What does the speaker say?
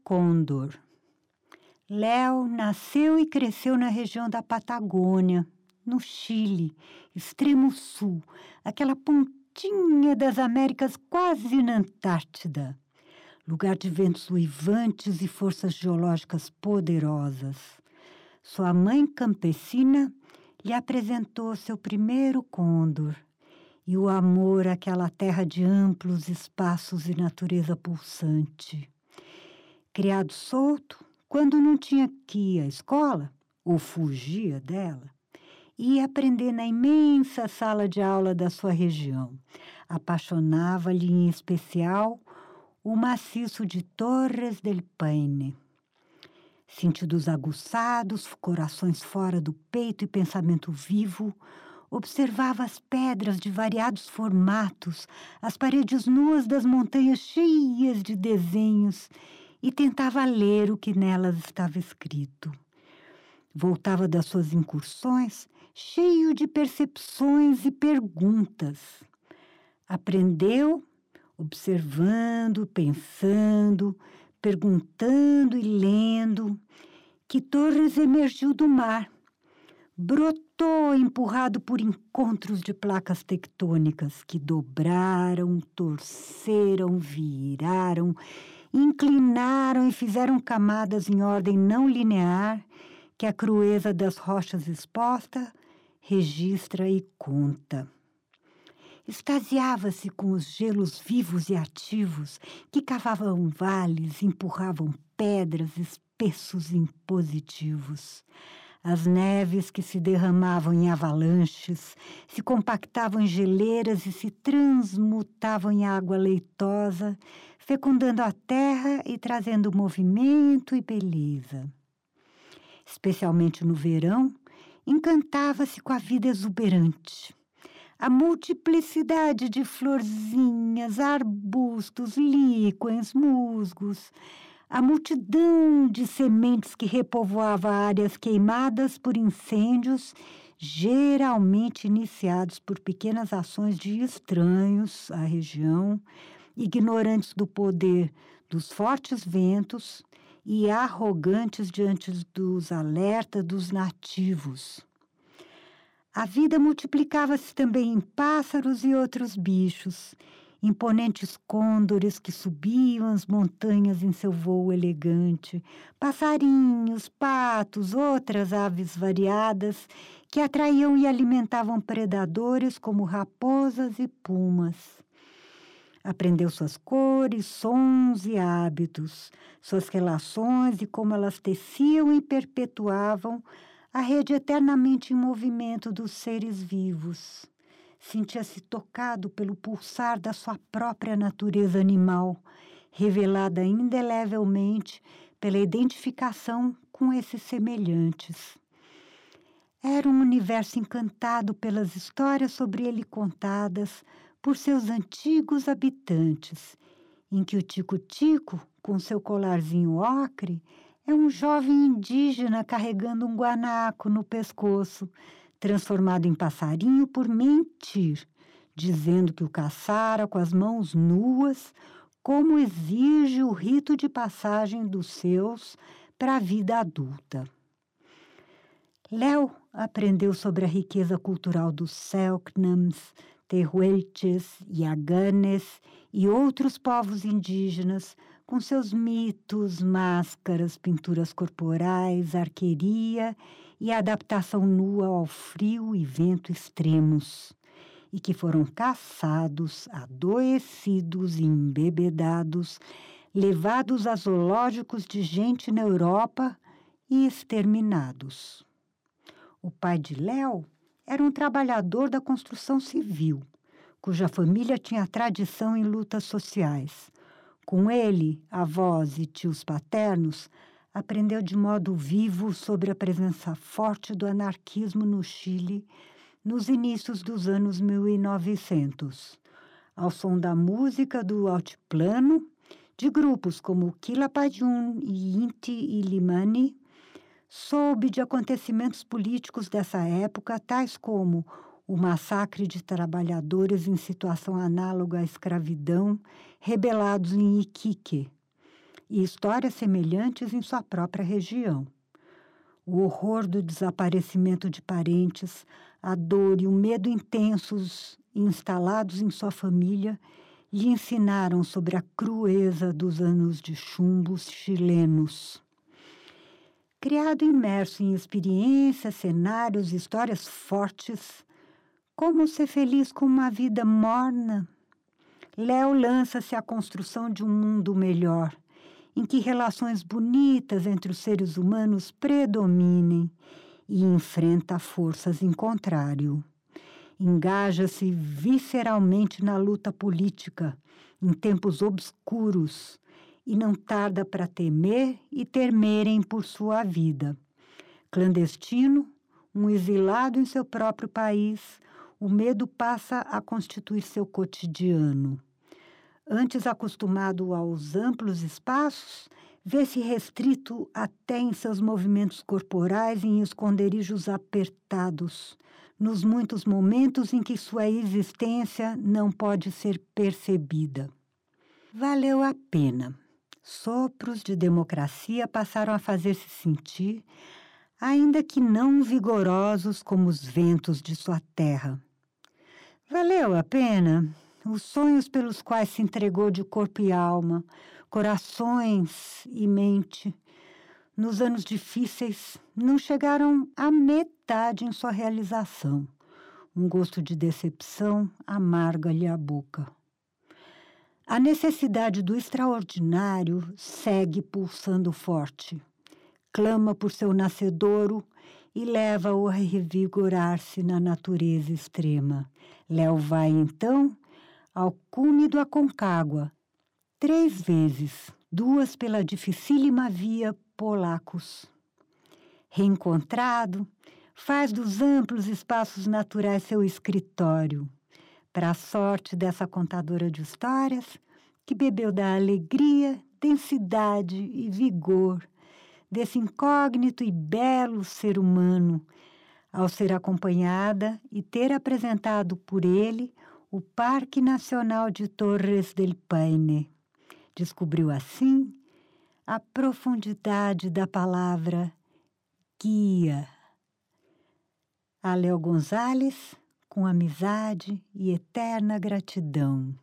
Condor. Léo nasceu e cresceu na região da Patagônia, no Chile, extremo sul, aquela pontinha das Américas quase na Antártida, lugar de ventos uivantes e forças geológicas poderosas. Sua mãe campesina lhe apresentou seu primeiro côndor e o amor àquela terra de amplos espaços e natureza pulsante. Criado solto, quando não tinha que ir à escola, ou fugia dela, ia aprender na imensa sala de aula da sua região. Apaixonava-lhe em especial o maciço de Torres del Paine. Sentidos aguçados, corações fora do peito e pensamento vivo, observava as pedras de variados formatos, as paredes nuas das montanhas cheias de desenhos e tentava ler o que nelas estava escrito. Voltava das suas incursões cheio de percepções e perguntas. Aprendeu observando, pensando, perguntando e lendo, que Torres emergiu do mar, brotou empurrado por encontros de placas tectônicas que dobraram, torceram, viraram, inclinaram e fizeram camadas em ordem não linear que a crueza das rochas expostas registra e conta. Extasiava-se com os gelos vivos e ativos que cavavam vales, empurravam pedras, espessos e impositivos. As neves que se derramavam em avalanches, se compactavam em geleiras e se transmutavam em água leitosa, fecundando a terra e trazendo movimento e beleza. Especialmente no verão, encantava-se com a vida exuberante. A multiplicidade de florzinhas, arbustos, líquens, musgos, a multidão de sementes que repovoava áreas queimadas por incêndios, geralmente iniciados por pequenas ações de estranhos à região, ignorantes do poder dos fortes ventos e arrogantes diante dos alertas dos nativos. A vida multiplicava-se também em pássaros e outros bichos, imponentes côndores que subiam as montanhas em seu voo elegante, passarinhos, patos, outras aves variadas que atraíam e alimentavam predadores como raposas e pumas. Aprendeu suas cores, sons e hábitos, suas relações e como elas teciam e perpetuavam a rede eternamente em movimento dos seres vivos. Sentia-se tocado pelo pulsar da sua própria natureza animal, revelada indelevelmente pela identificação com esses semelhantes. Era um universo encantado pelas histórias sobre ele contadas por seus antigos habitantes, em que o tico-tico, com seu colarzinho ocre, é um jovem indígena carregando um guanaco no pescoço, transformado em passarinho por mentir, dizendo que o caçara com as mãos nuas, como exige o rito de passagem dos seus para a vida adulta. Léo aprendeu sobre a riqueza cultural dos Selknams, Tehuelches, Yaganes e outros povos indígenas, com seus mitos, máscaras, pinturas corporais, arqueria e adaptação nua ao frio e vento extremos, e que foram caçados, adoecidos e embebedados, levados a zoológicos de gente na Europa e exterminados. O pai de Léo era um trabalhador da construção civil, cuja família tinha tradição em lutas sociais. Com ele, avós e tios paternos, aprendeu de modo vivo sobre a presença forte do anarquismo no Chile nos inícios dos anos 1900, ao som da música do altiplano, de grupos como Quilapayún e Inti Illimani. Soube de acontecimentos políticos dessa época, tais como o massacre de trabalhadores em situação análoga à escravidão, rebelados em Iquique, e histórias semelhantes em sua própria região. O horror do desaparecimento de parentes, a dor e o medo intensos instalados em sua família lhe ensinaram sobre a crueza dos anos de chumbo chilenos. Criado imerso em experiências, cenários, histórias fortes, como ser feliz com uma vida morna? Léo lança-se à construção de um mundo melhor, em que relações bonitas entre os seres humanos predominem e enfrenta forças em contrário. Engaja-se visceralmente na luta política, em tempos obscuros, e não tarda para temer e temerem por sua vida. Clandestino, um exilado em seu próprio país, o medo passa a constituir seu cotidiano. Antes acostumado aos amplos espaços, vê-se restrito até em seus movimentos corporais em esconderijos apertados, nos muitos momentos em que sua existência não pode ser percebida. Valeu a pena. Sopros de democracia passaram a fazer-se sentir, ainda que não vigorosos como os ventos de sua terra. Valeu a pena. Os sonhos pelos quais se entregou de corpo e alma, corações e mente, nos anos difíceis, não chegaram à metade em sua realização. Um gosto de decepção amarga-lhe a boca. A necessidade do extraordinário segue pulsando forte. Clama por seu nascedouro e leva-o a revigorar-se na natureza extrema. Léo vai, então, ao cume do Aconcagua, 3 vezes, 2 pela dificílima via Polacos. Reencontrado, faz dos amplos espaços naturais seu escritório, para a sorte dessa contadora de histórias, que bebeu da alegria, densidade e vigor desse incógnito e belo ser humano, ao ser acompanhada e ter apresentado por ele o Parque Nacional de Torres del Paine. Descobriu assim a profundidade da palavra guia. A Léo Gonzalez, com amizade e eterna gratidão.